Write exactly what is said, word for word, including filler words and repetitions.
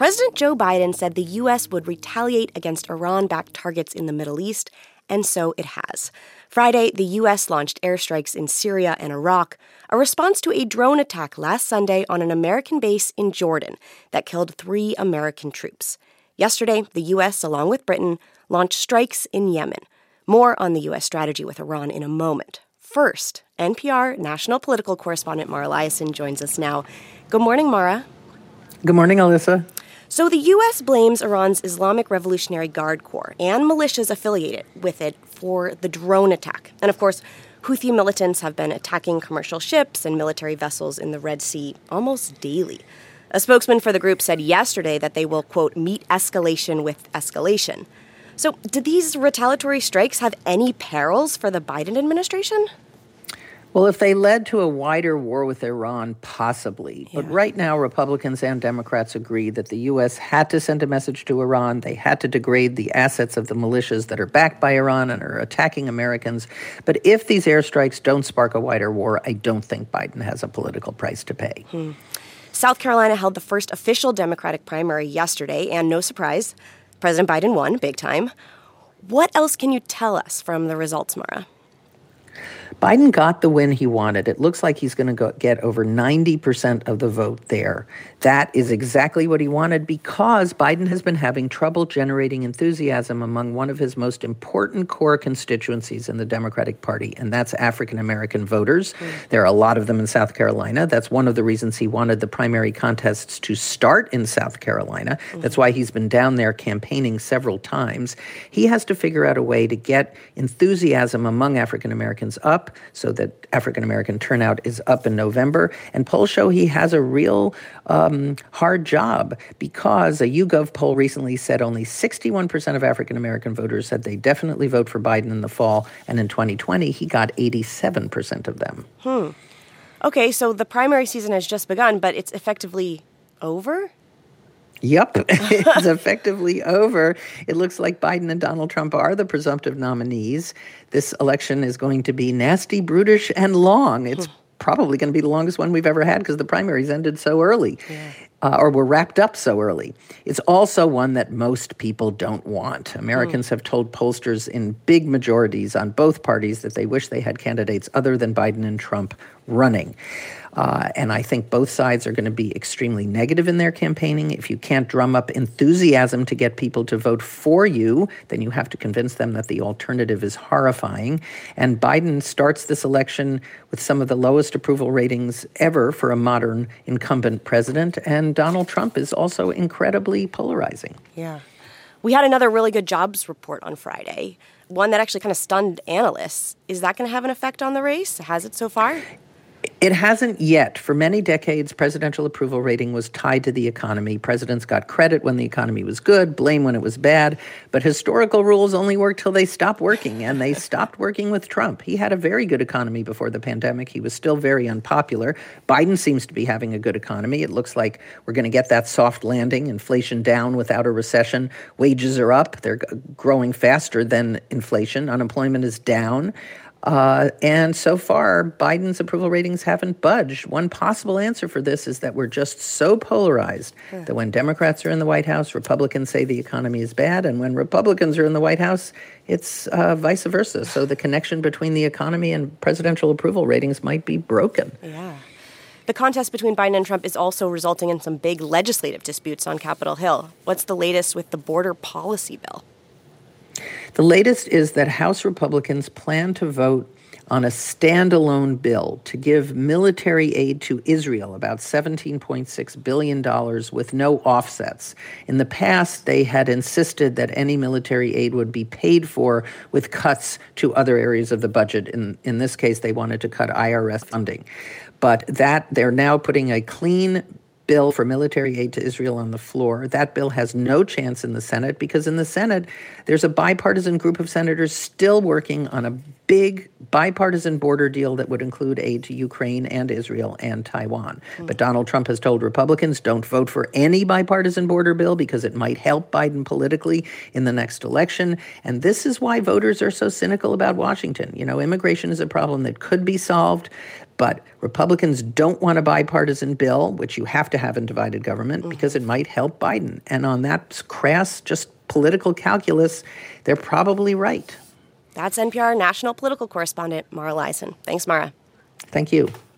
President Joe Biden said the U S would retaliate against Iran-backed targets in the Middle East, and so it has. Friday, the U S launched airstrikes in Syria and Iraq, a response to a drone attack last Sunday on an American base in Jordan that killed three American troops. Yesterday, the U S, along with Britain, launched strikes in Yemen. More on the U S strategy with Iran in a moment. First, N P R national political correspondent Mara Liasson joins us now. Good morning, Mara. Good morning, Alyssa. So the U S blames Iran's Islamic Revolutionary Guard Corps and militias affiliated with it for the drone attack. And of course, Houthi militants have been attacking commercial ships and military vessels in the Red Sea almost daily. A spokesman for the group said yesterday that they will, quote, meet escalation with escalation. So did these retaliatory strikes have any perils for the Biden administration? Well, if they led to a wider war with Iran, possibly. Yeah. But right now, Republicans and Democrats agree that the U S had to send a message to Iran. They had to degrade the assets of the militias that are backed by Iran and are attacking Americans. But if these airstrikes don't spark a wider war, I don't think Biden has a political price to pay. Hmm. South Carolina held the first official Democratic primary yesterday, and no surprise, President Biden won big time. What else can you tell us from the results, Mara? Biden got the win he wanted. It looks like he's going to go get over ninety percent of the vote there. That is exactly what he wanted because Biden has been having trouble generating enthusiasm among one of his most important core constituencies in the Democratic Party, and that's African-American voters. Mm. There are a lot of them in South Carolina. That's one of the reasons he wanted the primary contests to start in South Carolina. Mm. That's why he's been down there campaigning several times. He has to figure out a way to get enthusiasm among African-Americans up so that African-American turnout is up in November. And polls show he has a real um, hard job because a YouGov poll recently said only sixty-one percent of African-American voters said they definitely vote for Biden in the fall. And in twenty twenty, he got eighty-seven percent of them. Hmm. Okay, so the primary season has just begun, but it's effectively over? Yep, it's effectively over. It looks like Biden and Donald Trump are the presumptive nominees. This election is going to be nasty, brutish, and long. It's probably going to be the longest one we've ever had because the primaries ended so early. Yeah. Uh, or were wrapped up so early. It's also one that most people don't want. Americans mm. have told pollsters in big majorities on both parties that they wish they had candidates other than Biden and Trump running. Uh, and I think both sides are going to be extremely negative in their campaigning. If you can't drum up enthusiasm to get people to vote for you, then you have to convince them that the alternative is horrifying. And Biden starts this election with some of the lowest approval ratings ever for a modern incumbent president. And Donald Trump is also incredibly polarizing. Yeah. We had another really good jobs report on Friday, one that actually kind of stunned analysts. Is that going to have an effect on the race? Has it so far? It hasn't yet. For many decades, presidential approval rating was tied to the economy. Presidents got credit when the economy was good, blame when it was bad. But historical rules only work till they stop working, and they stopped working with Trump. He had a very good economy before the pandemic. He was still very unpopular. Biden seems to be having a good economy. It looks like we're going to get that soft landing, inflation down without a recession. Wages are up. They're growing faster than inflation. Unemployment is down. Uh, and so far, Biden's approval ratings haven't budged. One possible answer for this is that we're just so polarized yeah. that when Democrats are in the White House, Republicans say the economy is bad. And when Republicans are in the White House, it's uh, vice versa. So the connection between the economy and presidential approval ratings might be broken. Yeah. The contest between Biden and Trump is also resulting in some big legislative disputes on Capitol Hill. What's the latest with the border policy bill? The latest is that House Republicans plan to vote on a standalone bill to give military aid to Israel, about seventeen point six billion dollars with no offsets. In the past, they had insisted that any military aid would be paid for with cuts to other areas of the budget. In, in this case, they wanted to cut I R S funding. But that they're now putting a clean bill for military aid to Israel on the floor. That bill has no chance in the Senate because in the Senate, there's a bipartisan group of senators still working on a big bipartisan border deal that would include aid to Ukraine and Israel and Taiwan. Mm. But Donald Trump has told Republicans, don't vote for any bipartisan border bill because it might help Biden politically in the next election. And this is why voters are so cynical about Washington. You know, immigration is a problem that could be solved, But Republicans don't want a bipartisan bill, which you have to have in divided government, mm-hmm. because it might help Biden. And on that crass, just political calculus, they're probably right. That's N P R national political correspondent Mara Liasson. Thanks, Mara. Thank you.